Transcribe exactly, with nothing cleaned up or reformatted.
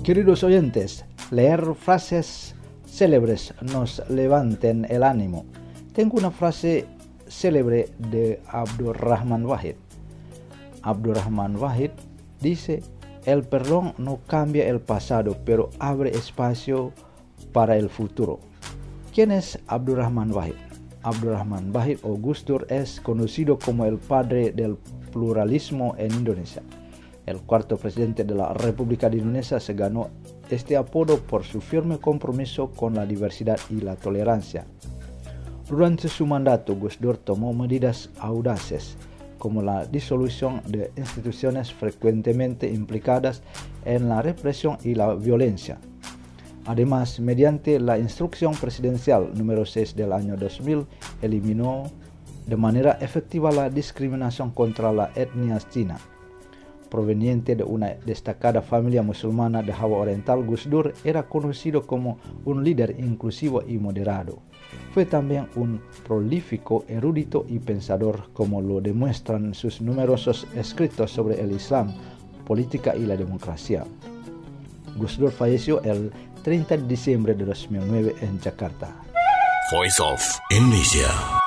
Queridos oyentes, leer frases célebres nos levanten el ánimo. Tengo una frase célebre de Abdurrahman Wahid. Abdurrahman Wahid dice: el perdón no cambia el pasado, pero abre espacio para el futuro. ¿Quién es Abdurrahman Wahid? Abdurrahman Wahid o Gus Dur es conocido como el padre del pluralismo en Indonesia. El cuarto presidente de la República de Indonesia se ganó este apodo por su firme compromiso con la diversidad y la tolerancia. Durante su mandato, Gus Dur tomó medidas audaces, como la disolución de instituciones frecuentemente implicadas en la represión y la violencia. Además, mediante la Instrucción Presidencial número seis del año dos mil, eliminó de manera efectiva la discriminación contra la etnia china. Proveniente de una destacada familia musulmana de Java Oriental, Gus Dur era conocido como un líder inclusivo y moderado. Fue también un prolífico erudito y pensador, como lo demuestran sus numerosos escritos sobre el Islam, política y la democracia. Gus Dur falleció el treinta de diciembre de dos mil nueve en Jakarta. Voice of Indonesia.